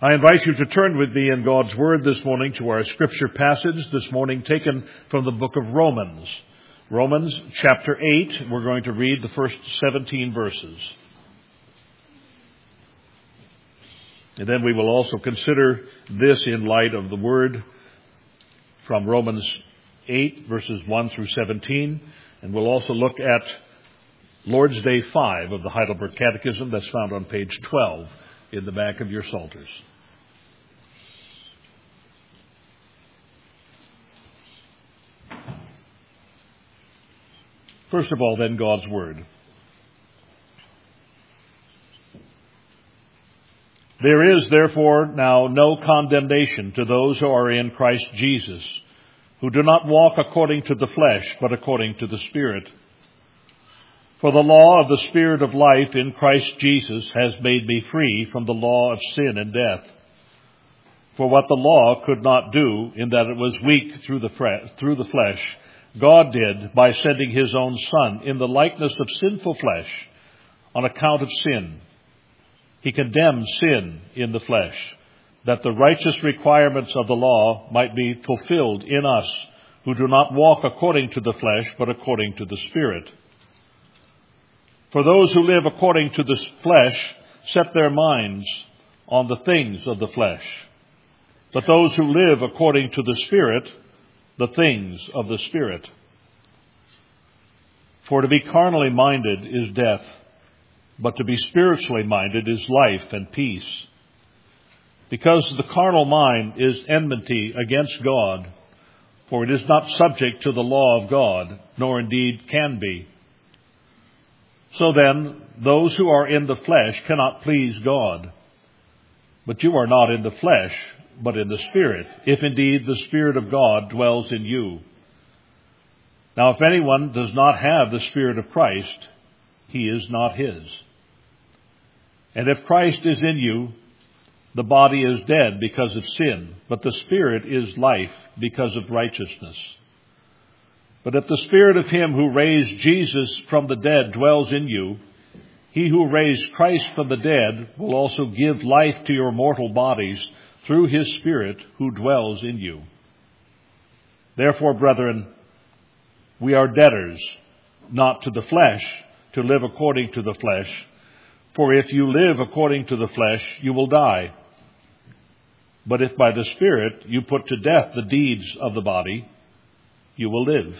I invite you to turn with me in God's Word this morning to our scripture passage this morning taken from the book of Romans. Romans chapter 8, we're going to read the first 17 verses. And then we will also consider this in light of the Word from Romans 8, verses 1 through 17. And we'll also look at Lord's Day 5 of the Heidelberg Catechism that's found on page 12 in the back of your Psalters. First of all, then, God's Word. There is, therefore, now no condemnation to those who are in Christ Jesus, who do not walk according to the flesh, but according to the Spirit. For the law of the Spirit of life in Christ Jesus has made me free from the law of sin and death. For what the law could not do, in that it was weak through the flesh, God did by sending his own Son in the likeness of sinful flesh on account of sin. He condemned sin in the flesh, that the righteous requirements of the law might be fulfilled in us, who do not walk according to the flesh, but according to the Spirit. For those who live according to the flesh set their minds on the things of the flesh, but those who live according to the Spirit, the things of the Spirit. For to be carnally minded is death, but to be spiritually minded is life and peace. Because the carnal mind is enmity against God, for it is not subject to the law of God, nor indeed can be. So then, those who are in the flesh cannot please God. But you are not in the flesh, but in the Spirit, if indeed the Spirit of God dwells in you. Now, if anyone does not have the Spirit of Christ, he is not his. And if Christ is in you, the body is dead because of sin, but the Spirit is life because of righteousness. But if the Spirit of him who raised Jesus from the dead dwells in you, he who raised Christ from the dead will also give life to your mortal bodies through his Spirit who dwells in you. Therefore, brethren, we are debtors, not to the flesh, to live according to the flesh. For if you live according to the flesh, you will die. But if by the Spirit you put to death the deeds of the body, you will live.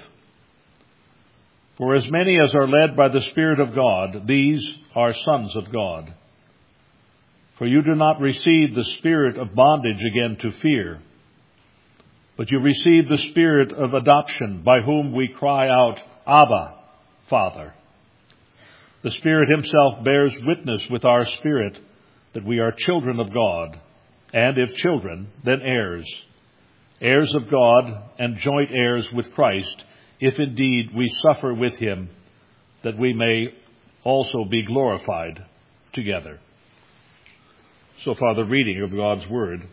For as many as are led by the Spirit of God, these are sons of God. For you do not receive the spirit of bondage again to fear, but you receive the Spirit of adoption, by whom we cry out, Abba, Father. The Spirit himself bears witness with our spirit that we are children of God, and if children, then heirs, heirs of God and joint heirs with Christ, if indeed we suffer with him, that we may also be glorified together. So far, the reading of God's Word.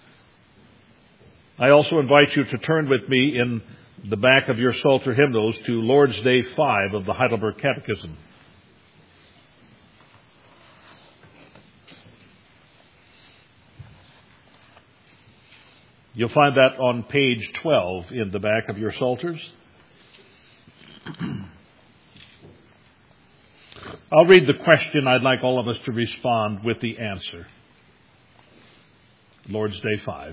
I also invite you to turn with me in the back of your Psalter hymnals to Lord's Day 5 of the Heidelberg Catechism. You'll find that on page 12 in the back of your Psalters. I'll read the question. I'd like all of us to respond with the answer. Lord's Day 5.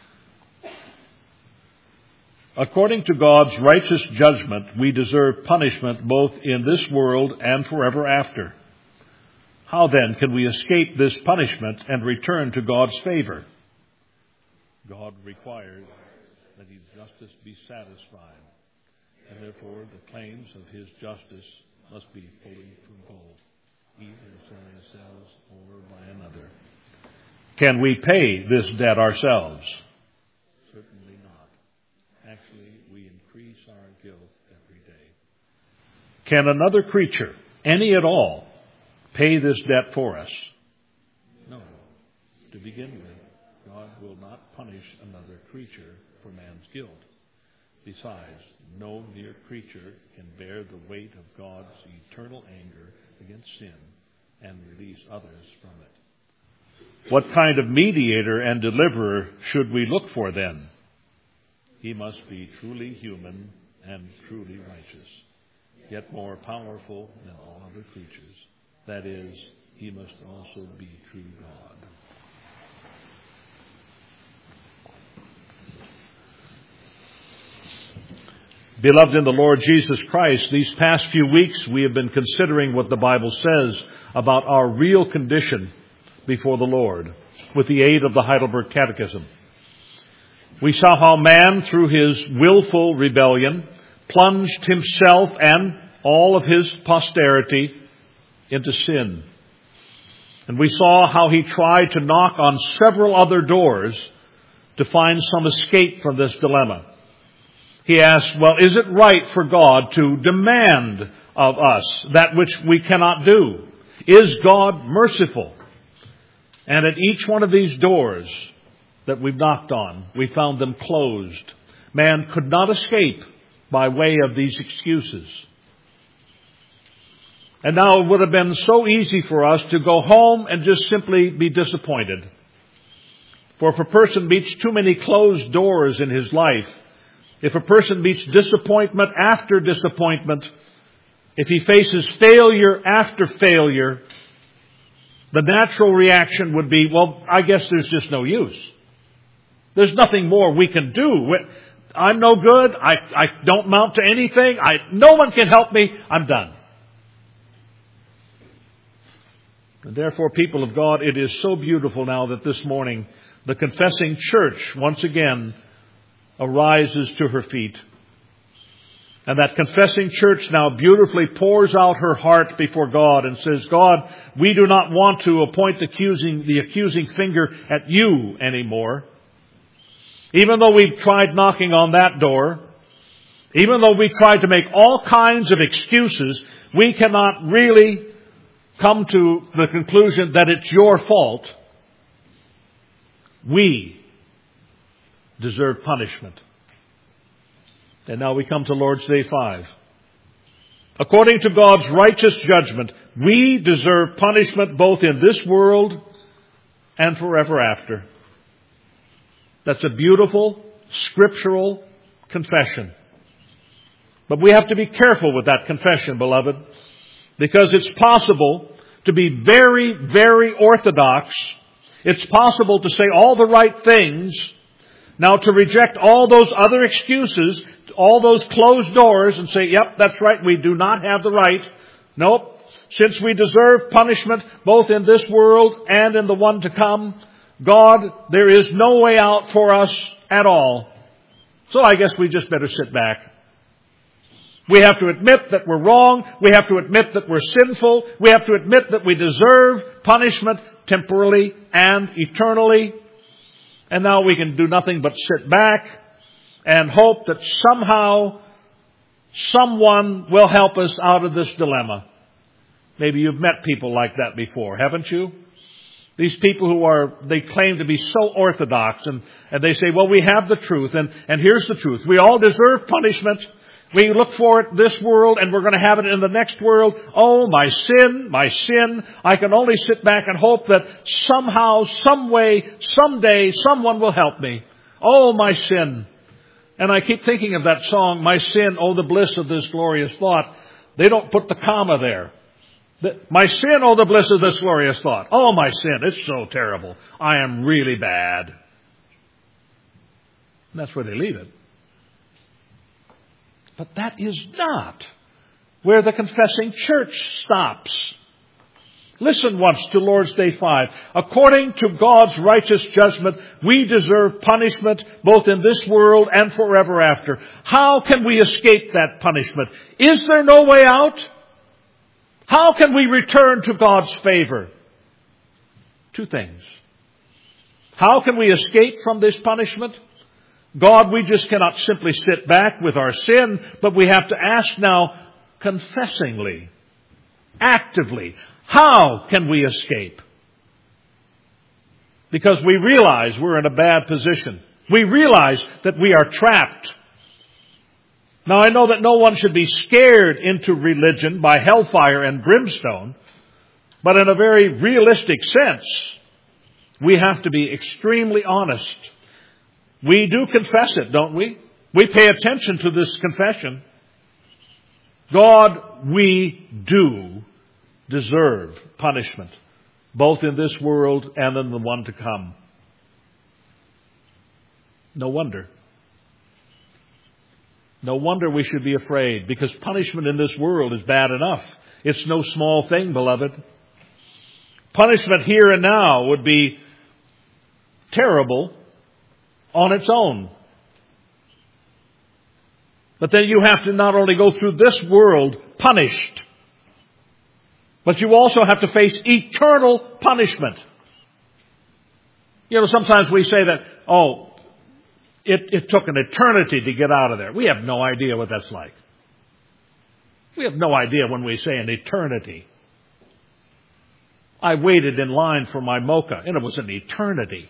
According to God's righteous judgment, we deserve punishment both in this world and forever after. How then can we escape this punishment and return to God's favor? God requires that his justice be satisfied, and therefore the claims of his justice must be fully fulfilled, either by ourselves or by another. Can we pay this debt ourselves? Certainly not. Actually, we increase our guilt every day. Can another creature, any at all, pay this debt for us? No. To begin with, God will not punish another creature for man's guilt. Besides, no mere creature can bear the weight of God's eternal anger against sin and release others from it. What kind of mediator and deliverer should we look for then? He must be truly human and truly righteous, yet more powerful than all other creatures. That is, he must also be true God. Beloved in the Lord Jesus Christ, these past few weeks we have been considering what the Bible says about our real condition before the Lord with the aid of the Heidelberg Catechism. We saw how man, through his willful rebellion, plunged himself and all of his posterity into sin. And we saw how he tried to knock on several other doors to find some escape from this dilemma. He asked, well, is it right for God to demand of us that which we cannot do? Is God merciful? And at each one of these doors that we've knocked on, we found them closed. Man could not escape by way of these excuses. And now it would have been so easy for us to go home and just simply be disappointed. For if a person meets too many closed doors in his life, if a person meets disappointment after disappointment, if he faces failure after failure, the natural reaction would be, well, I guess there's just no use. There's nothing more we can do. I'm no good. I don't amount to anything. No one can help me. I'm done. And therefore, people of God, it is so beautiful now that this morning the confessing church once again arises to her feet. And that confessing church now beautifully pours out her heart before God and says, God, we do not want to point the accusing finger at you anymore. Even though we've tried knocking on that door, even though we tried to make all kinds of excuses, we cannot really come to the conclusion that it's your fault. We deserve punishment. And now we come to Lord's Day 5. According to God's righteous judgment, we deserve punishment both in this world and forever after. That's a beautiful, scriptural confession. But we have to be careful with that confession, beloved, because it's possible to be very, very orthodox. It's possible to say all the right things. Now to reject all those other excuses, all those closed doors and say, yep, that's right, we do not have the right. Nope. Since we deserve punishment both in this world and in the one to come, God, there is no way out for us at all. So I guess we just better sit back. We have to admit that we're wrong. We have to admit that we're sinful. We have to admit that we deserve punishment temporally and eternally. And now we can do nothing but sit back and hope that somehow someone will help us out of this dilemma. Maybe you've met people like that before, haven't you? These people they claim to be so orthodox and they say, well, we have the truth and here's the truth. We all deserve punishment. We look for it in this world and we're going to have it in the next world. Oh, my sin, my sin. I can only sit back and hope that somehow, some way, someday, someone will help me. Oh, my sin. And I keep thinking of that song, My Sin, Oh, the Bliss of This Glorious Thought. They don't put the comma there. My sin, oh, the bliss of this glorious thought. Oh, my sin, it's so terrible. I am really bad. And that's where they leave it. But that is not where the confessing church stops. Listen once to Lord's Day 5. According to God's righteous judgment, we deserve punishment both in this world and forever after. How can we escape that punishment? Is there no way out? How can we return to God's favor? Two things. How can we escape from this punishment? God, we just cannot simply sit back with our sin, but we have to ask now confessingly, actively, how can we escape? Because we realize we're in a bad position. We realize that we are trapped. Now, I know that no one should be scared into religion by hellfire and brimstone, but in a very realistic sense, We have to be extremely honest. We do confess it, don't we? We pay attention to this confession. God, we do deserve punishment, both in this world and in the one to come. No wonder. No wonder we should be afraid, because punishment in this world is bad enough. It's no small thing, beloved. Punishment here and now would be terrible on its own. But then you have to not only go through this world punished, but you also have to face eternal punishment. You know, sometimes we say that, it took an eternity to get out of there. We have no idea what that's like. We have no idea when we say an eternity. I waited in line for my mocha, and it was an eternity.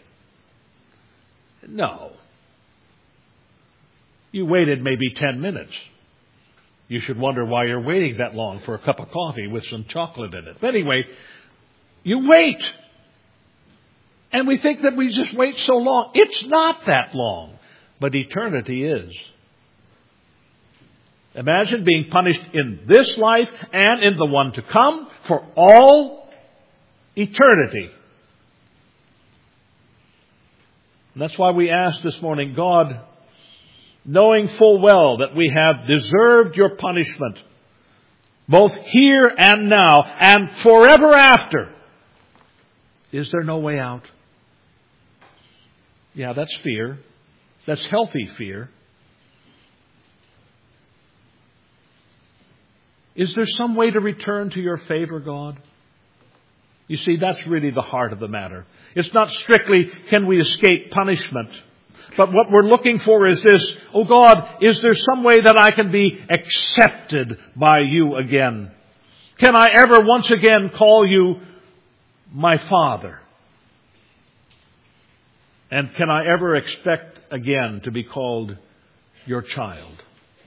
No. You waited maybe 10 minutes. You should wonder why you're waiting that long for a cup of coffee with some chocolate in it. But anyway, you wait. And we think that we just wait so long. It's not that long. But eternity is. Imagine being punished in this life and in the one to come for all eternity. And that's why we ask this morning, God, knowing full well that we have deserved your punishment, both here and now and forever after, is there no way out? Yeah, that's fear. That's healthy fear. Is there some way to return to your favor, God? You see, that's really the heart of the matter. It's not strictly, can we escape punishment? But what we're looking for is this, oh God, is there some way that I can be accepted by you again? Can I ever once again call you my Father? And can I ever expect again to be called your child?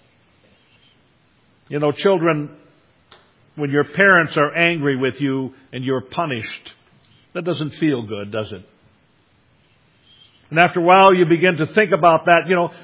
You know, children, when your parents are angry with you and you're punished, that doesn't feel good, does it? And after a while you begin to think about that,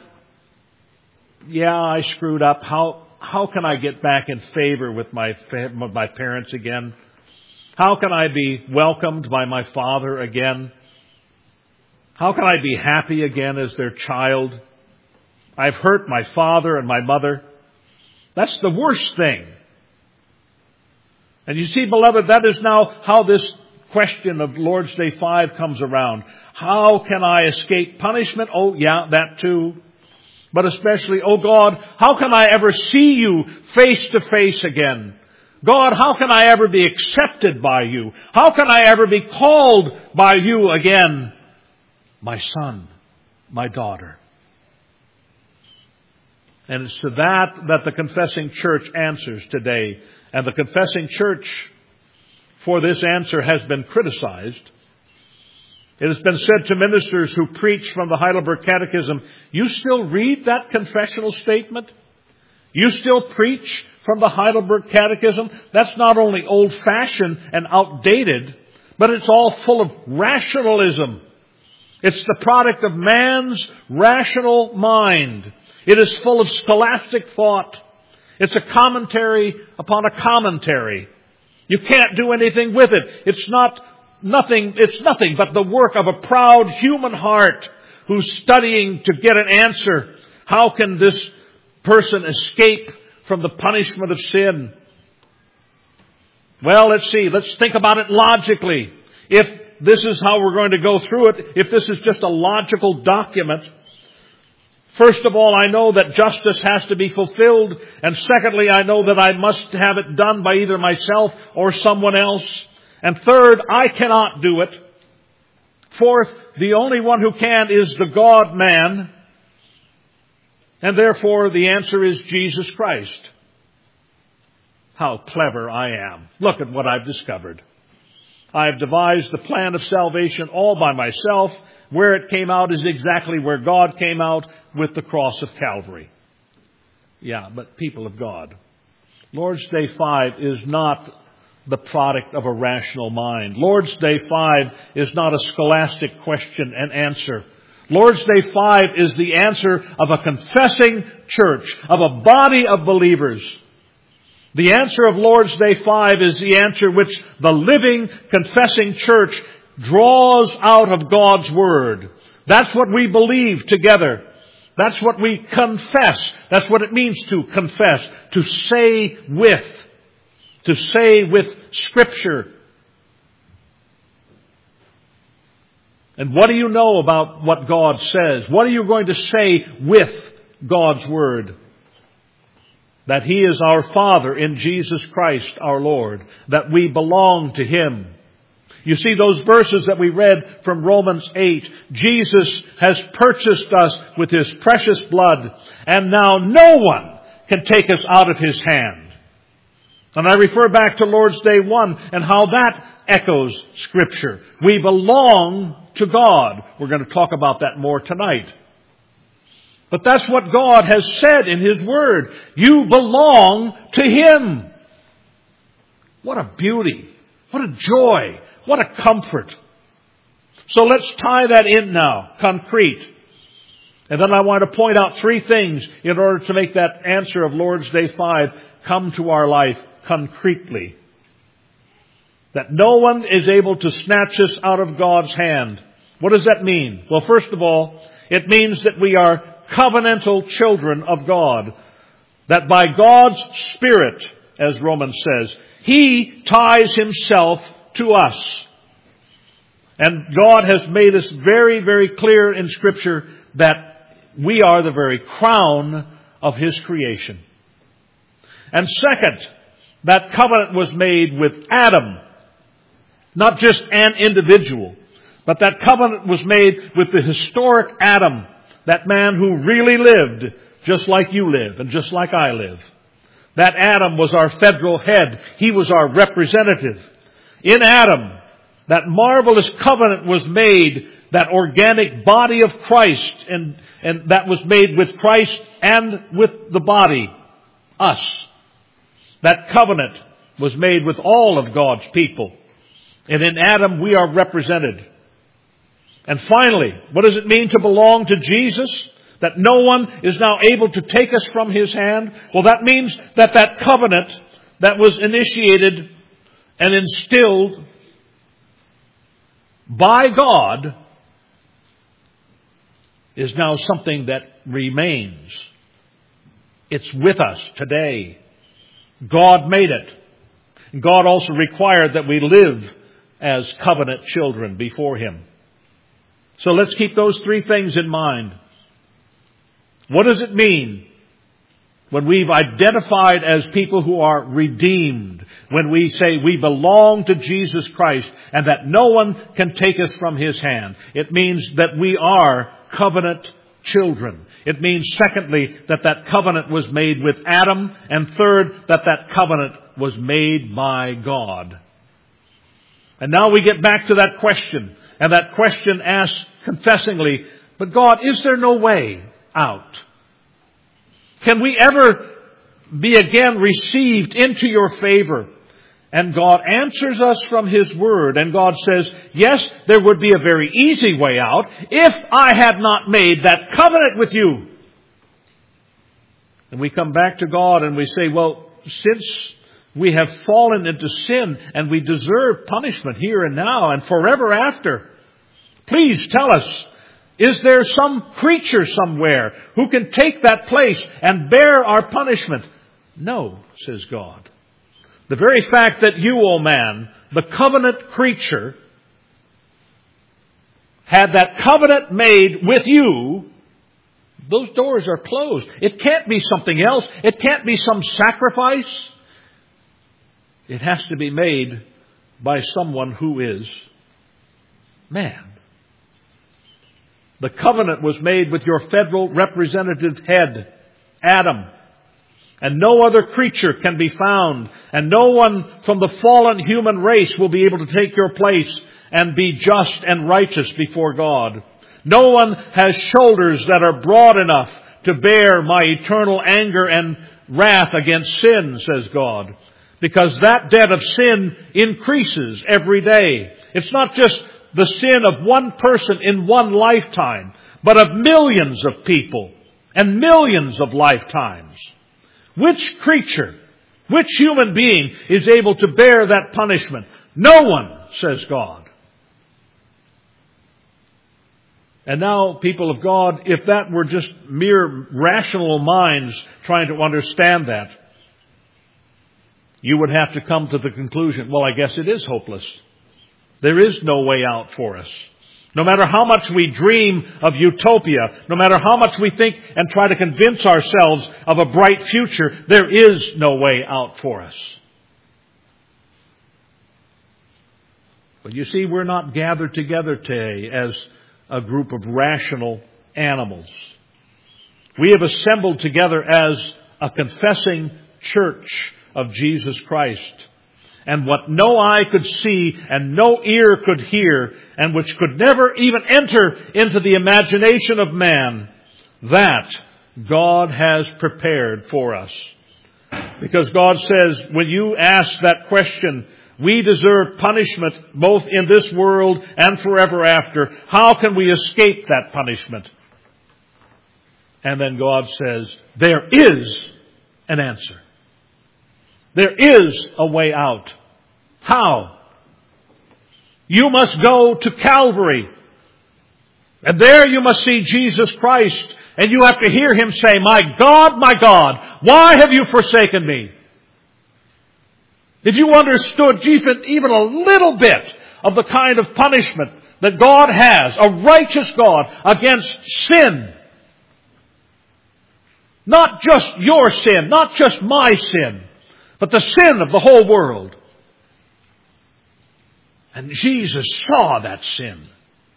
yeah, I screwed up. How can I get back in favor with my parents again? How can I be welcomed by my father again? How can I be happy again as their child? I've hurt my father and my mother. That's the worst thing. And you see, beloved, that is now how this question of Lord's Day 5 comes around. How can I escape punishment? Oh, yeah, that too. But especially, oh God, how can I ever see you face to face again? God, how can I ever be accepted by you? How can I ever be called by you again? My son, my daughter. And it's to that the confessing church answers today. And the confessing church for this answer has been criticized. It has been said to ministers who preach from the Heidelberg Catechism, you still read that confessional statement? You still preach from the Heidelberg Catechism? That's not only old-fashioned and outdated, but it's all full of rationalism. It's the product of man's rational mind. It is full of scholastic thought. It's a commentary upon a commentary. You can't do anything with it. It's nothing but the work of a proud human heart who's studying to get an answer. How can this person escape from the punishment of sin? Well, let's see. Let's think about it logically. If this is how we're going to go through it, if this is just a logical document, first of all, I know that justice has to be fulfilled. And secondly, I know that I must have it done by either myself or someone else. And third, I cannot do it. Fourth, the only one who can is the God-man. And therefore, the answer is Jesus Christ. How clever I am. Look at what I've discovered. I have devised the plan of salvation all by myself. Where it came out is exactly where God came out, with the cross of Calvary. Yeah, but people of God, Lord's Day 5 is not the product of a rational mind. Lord's Day 5 is not a scholastic question and answer. Lord's Day 5 is the answer of a confessing church, of a body of believers. The answer of Lord's Day 5 is the answer which the living, confessing church draws out of God's Word. That's what we believe together. That's what we confess. That's what it means to confess. To say with. To say with Scripture. And what do you know about what God says? What are you going to say with God's Word? That He is our Father in Jesus Christ our Lord. That we belong to Him. You see those verses that we read from Romans 8. Jesus has purchased us with His precious blood. And now no one can take us out of His hand. And I refer back to Lord's Day 1 and how that echoes Scripture. We belong to God. We're going to talk about that more tonight. But that's what God has said in His Word. You belong to Him. What a beauty. What a joy. What a comfort. So let's tie that in now, concrete. And then I want to point out three things in order to make that answer of Lord's Day 5 come to our life concretely. That no one is able to snatch us out of God's hand. What does that mean? Well, first of all, it means that we are covenantal children of God. That by God's Spirit, as Romans says, He ties Himself to us. And God has made us very, very clear in Scripture that we are the very crown of His creation. And second, that covenant was made with Adam. Not just an individual, but that covenant was made with the historic Adam. That man who really lived just like you live and just like I live. That Adam was our federal head. He was our representative. In Adam, that marvelous covenant was made, that organic body of Christ, and that was made with Christ and with the body, us. That covenant was made with all of God's people. And in Adam we are represented. And finally, what does it mean to belong to Jesus? That no one is now able to take us from His hand? Well, that means that that covenant that was initiated and instilled by God is now something that remains. It's with us today. God made it. God also required that we live as covenant children before Him. So let's keep those three things in mind. What does it mean when we've identified as people who are redeemed? When we say we belong to Jesus Christ and that no one can take us from His hand. It means that we are covenant children. It means, secondly, that that covenant was made with Adam. And third, that that covenant was made by God. And now we get back to that question. And that question asked confessingly, but God, is there no way out? Can we ever be again received into your favor? And God answers us from His Word. And God says, yes, there would be a very easy way out if I had not made that covenant with you. And we come back to God and we say, well, since we have fallen into sin and we deserve punishment here and now and forever after, please tell us, is there some creature somewhere who can take that place and bear our punishment? No, says God. The very fact that you, O man, the covenant creature, had that covenant made with you, those doors are closed. It can't be something else. It can't be some sacrifice. It has to be made by someone who is man. The covenant was made with your federal representative head, Adam. And no other creature can be found. And no one from the fallen human race will be able to take your place and be just and righteous before God. No one has shoulders that are broad enough to bear my eternal anger and wrath against sin, says God. because that debt of sin increases every day. It's not just the sin of one person in one lifetime, but of millions of people and millions of lifetimes. Which creature, which human being is able to bear that punishment? No one, says God. And now, people of God, if that were just mere rational minds trying to understand that, you would have to come to the conclusion, well, I guess it is hopeless. There is no way out for us. No matter how much we dream of utopia, no matter how much we think and try to convince ourselves of a bright future, there is no way out for us. But you see, we're not gathered together today as a group of rational animals. We have assembled together as a confessing church of Jesus Christ. And what no eye could see and no ear could hear, and which could never even enter into the imagination of man, that God has prepared for us. Because God says, when you ask that question, we deserve punishment both in this world and forever after. How can we escape that punishment? And then God says, there is an answer. There is a way out. How? You must go to Calvary. And there you must see Jesus Christ. And you have to hear Him say, my God, why have you forsaken me? If you understood even a little bit of the kind of punishment that God has, a righteous God, against sin. Not just your sin, not just my sin, but the sin of the whole world. And Jesus saw that sin.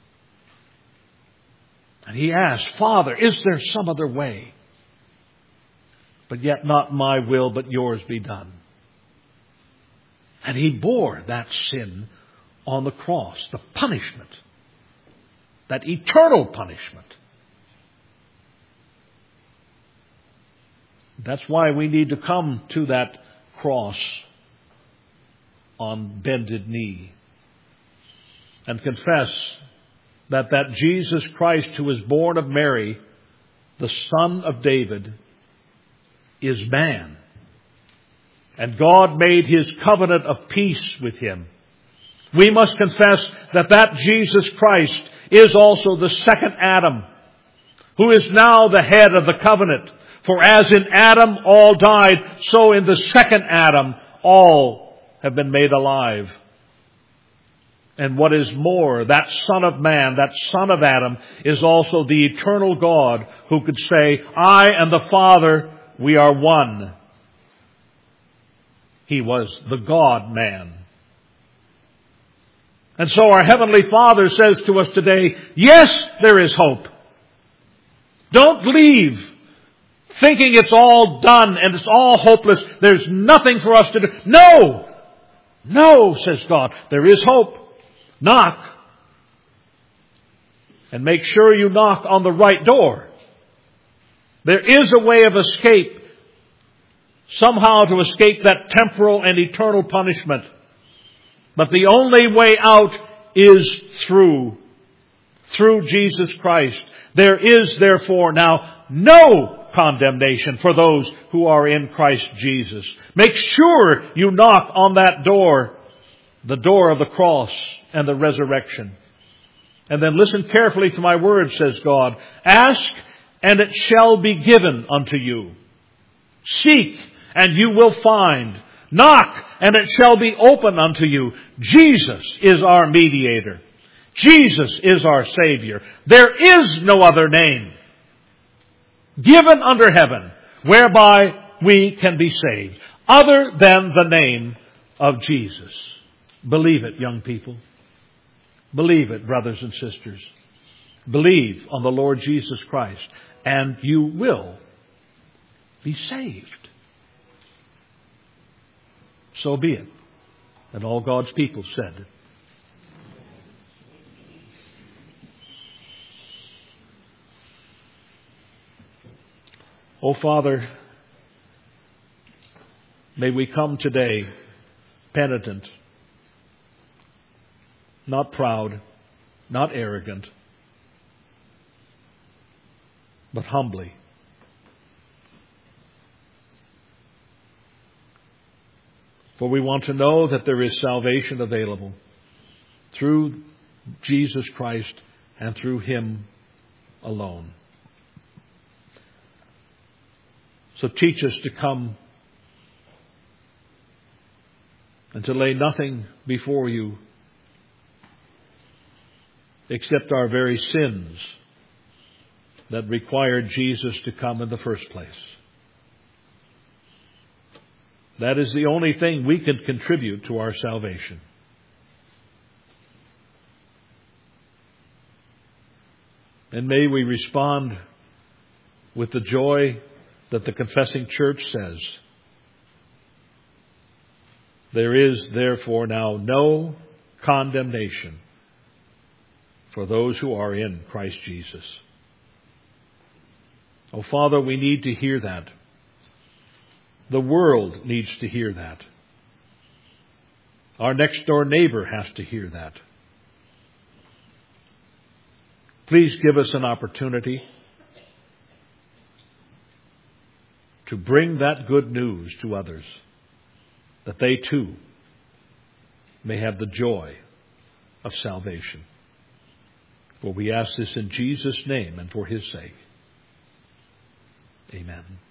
And He asked, Father, is there some other way? But yet not my will, but yours be done. And He bore that sin on the cross, the punishment, that eternal punishment. That's why we need to come to that cross on bended knee and confess that Jesus Christ, who was born of Mary, the Son of David, is man. And God made His covenant of peace with Him. We must confess that Jesus Christ is also the second Adam, who is now the head of the covenant. For as in Adam all died, so in the second Adam all have been made alive. And what is more, that Son of Man, that Son of Adam, is also the eternal God who could say, I and the Father, we are one. He was the God-man. And so our Heavenly Father says to us today, yes, there is hope. Don't leave thinking it's all done and it's all hopeless. There's nothing for us to do. No! No, says God. There is hope. Knock. And make sure you knock on the right door. There is a way of escape. Somehow to escape that temporal and eternal punishment. But the only way out is through Jesus Christ. There is therefore now no condemnation for those who are in Christ Jesus. Make sure you knock on that door, the door of the cross and the resurrection. And then listen carefully to my words, says God. Ask, and it shall be given unto you. Seek, and you will find. Knock, and it shall be open unto you. Jesus is our mediator. Jesus is our Savior. There is no other name given under heaven whereby we can be saved other than the name of Jesus. Believe it, young people. Believe it, brothers and sisters. Believe on the Lord Jesus Christ, and you will be saved. So be it. And all God's people said, Oh, Father, May we come today penitent, not proud, not arrogant, but humbly. For we want to know that there is salvation available through Jesus Christ and through Him alone. So teach us to come and to lay nothing before you except our very sins that required Jesus to come in the first place. That is the only thing we can contribute to our salvation. And may we respond with the joy that the confessing church says, there is therefore now no condemnation for those who are in Christ Jesus. Oh, Father, we need to hear that. The world needs to hear that. Our next door neighbor has to hear that. Please give us an opportunity to bring that good news to others, that they too may have the joy of salvation. For we ask this in Jesus' name and for His sake. Amen.